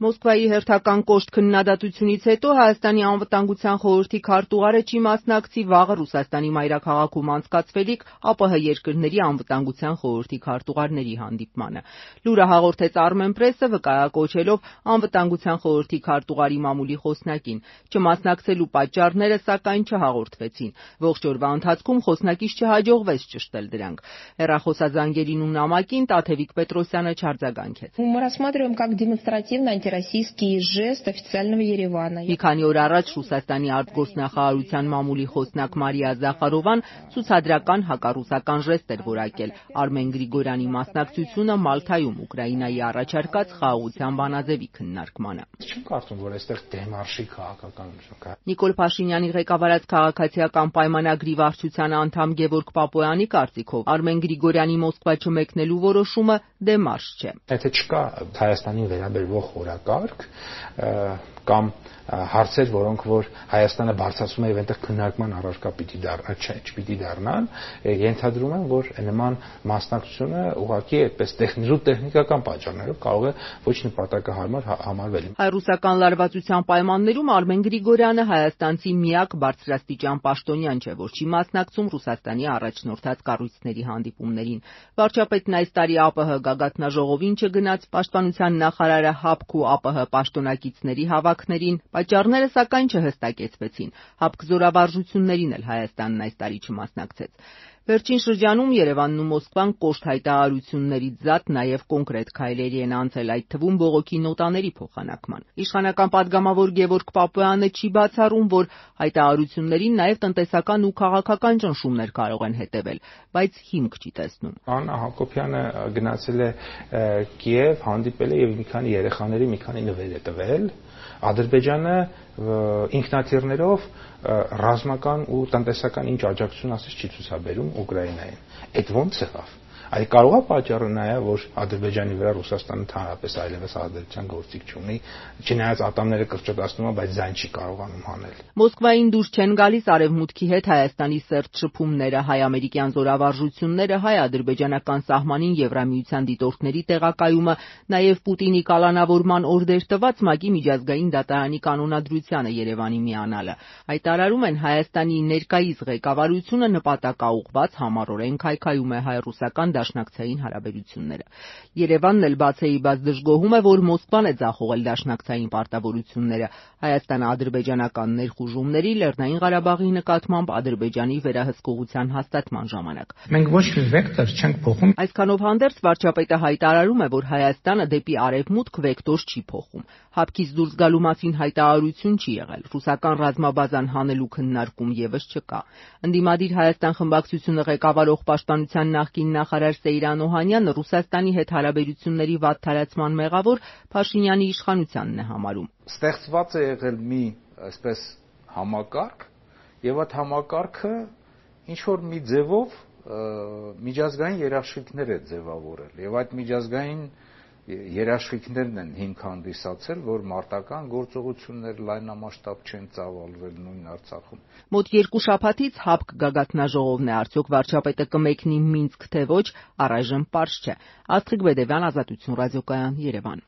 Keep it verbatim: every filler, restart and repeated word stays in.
Մոսկվայի հերթական կոշտ քննադատությունից հետո Հայաստանի անվտանգության խորհրդի քարտուղարը չի մասնակցի վաղը Ռուսաստանի մայրաքաղաքում անցկացվելիք ԱՊՀ երկրների անվտանգության խորհրդի քարտուղարների հանդիպմանը։ Լուրը հաղորդեց Armenpress-ը, վկայակոչելով անվտանգության խորհրդի քարտուղարի մամուլի խոսնակին։ Չմասնակցելու պատճառները, սակայն, չհաղորդվեցին։ Ողջ օրվա ընթացքում խոսնակից չհաջողվեց ճշտել դրանք։ Հեռախոսազանգերին ու նամակին Տաթևիկ Պետրոսյանը չարձագանքեց։ Мы рассматриваем как демонстративно антироссийский жест официального Երևանը։ Մի քանի օր առաջ Ռուսաստանի արտգործնախարարության մամուլի խոսնակ Մարիա Զախարովան ցուցադրական հակառուսական ժեստ էր որակել Արմեն Գրիգորյանի մասնակցությունը Մալթայում Ուկրաինայի առաջարկած խաղաղության բանաձևի քննարկմանը։ Չեմ կարծում, որ այստեղ դեմարշի քաղաքականություն կա։ Նիկոլ Փաշինյանի ղեկավարած քաղաքացիական պայմանագրի վարչության անդամ Գևորգ Պապոյանի կարծիքով Արմեն Գրիգորյանի Մոսկվա չմեկնելու որոշումը դեմարշ չէ։ Եթե չկա Հայաստանին վերաբերող օրակարգ կամ հարցեր, որոնք որ Հայաստանը բարձրացում է եւ այնտեղ քննարկման առարկա պիտի դառնա, չէ, չպիտի դառնան, ենթադրում եմ, որ նման մասնակցությունը ուղղակի այդպես տեխնիկ տեխնիկական պատճառներով կարող է ոչ նպատակահարմար համարվել։ Հայ-ռուսական լարվածության պայմաններում Արմեն Գրիգորյանը հայաստանցի միակ բարձրաստիճան պաշտոնյան չէ, որ չի մասնակցում Ռուսաստանի առաջնորդած կառույցների հանդիպումներին։ Վարչապետն այս տարի ԱՊՀ գագաթնաժողովին չգնաց, պաշտպանության նախարարը ՀԱՊԿ ու ԱՊՀ պաշտոնակիցների հավաքներին, պատճառները սակայն չհստակեցվեցին։ ՀԱՊԿ զորավարժություններին էլ Հայաստանն այս տարի չմասնակցեց։ Վերջին շրջանում Երևանն ու Մոսկվան կոշտ հայտարարություններից զատ նաև կոնկրետ քայլերի են անցել, այդ թվում բողոքի նոտաների փոխանակման։ Իշխանական падգամավոր Գևորգ Պապոյանը չի բացառում, որ հայտարարություններին նաև տնտեսական ու քաղաքական ճնշումներ կարող են հետևել, բայց հիմք չի տեսնում։ Աննա Հակոբյանը գնացել է Կիև, հանդիպել է եւ մի քանի երեխաների մի քանի նվեր է տվել։ Ադրբեջանը ինքնաթիռներով ռազմական ու տնտեսական ինչ աջակցություն ասես չի ցուցաբերում Ուկրաինային։ Այդ ո՞նց եղավ։ Այ կարող է պատճառը նայա, որ Ադրբեջանի վրա Ռուսաստանը ընդհանրապես այլևս ադրբեջան գործիք չունի, չնայած ատամները կրճտացնում է, բայց ձայն չի կարողանում հանել։ Մոսկվային դուրս չեն գալիս արևմուտքի հետ Հայաստանի սերտ շփումները, հայ-ամերիկյան զորավարժությունները, հայ-ադրբեջանական սահմանին Եվրամիության դիտորդների տեղակայումը, նաև Պուտինի կալանավորման օրդեր տված ՄԱԿ-ի միջազգային դատարանի կանոնադրությանը Երևանի միանալը։ Հայտարարում են Հայաստանի ներկայիս ղեկավարությունը նպատակաուղղված համառորեն քայքայում է հայ-ռուսական դաշնակցային հարաբերությունները։ Երևանն էլ բացեի բաց դժգոհում է, որ Մոսկվան է ձախողել դաշնակցային պարտավորությունները հայաստան-ադրբեջանական ներխուժումների, Լեռնային Ղարաբաղի նկատմամբ Ադրբեջանի վերահսկողության հաստատման ժամանակ։ Մենք ոչ մի վեկտոր չենք փոխում։ Այսքանով հանդերձ վարչապետը հայտարարում է, որ Հայաստանը դեպի արևմուտք վեկտոր չի փոխում։ ՀԱՊԿ-ից դուրս գալու մասին հայտարարություն չի եղել, ռուսական ռազմաբազան հանելու քննարկում եւս չկա։ Ընդդիմադիր Հայաստան խմբակցությունը ղեկավարող պաշտպանության նախկին նախարար Սեյրան Օհանյանը Ռուսաստանի հետ հարաբերությունների վատթարացման մեղավոր Փաշինյանի իշխանությանն է համարում։ Ստեղծված է եղել մի, այսպես, համակարգ, եւ այդ համակարգը ինչ որ մի ձևով միջազգային երաշխիքներ է ձևավորել, եւ այդ միջազգային երաշխիքներն են հիմք հանդիսացել, որ մարտական գործողություններ լայնամասշտաբ չեն ծավալվել նույն Արցախում։ Մոտ երկու շաբաթից ՀԱՊԿ գագաթնաժողովն է, արդյոք վարչապետը կմեկնի Մինսկ թե ոչ, առայժմ պարզ չէ։ Աստղիկ Բեդևյան, Ազատություն ռադիոկայան, Երևան։